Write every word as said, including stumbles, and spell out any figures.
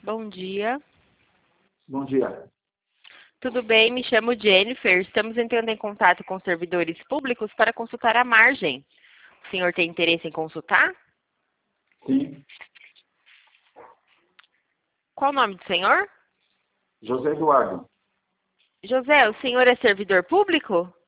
Bom dia. Bom dia. Tudo bem? Me chamo Jennifer. Estamos entrando em contato com servidores públicos para consultar a margem. O senhor tem interesse em consultar? Sim. Qual o nome do senhor? José Eduardo. José, o senhor é servidor público?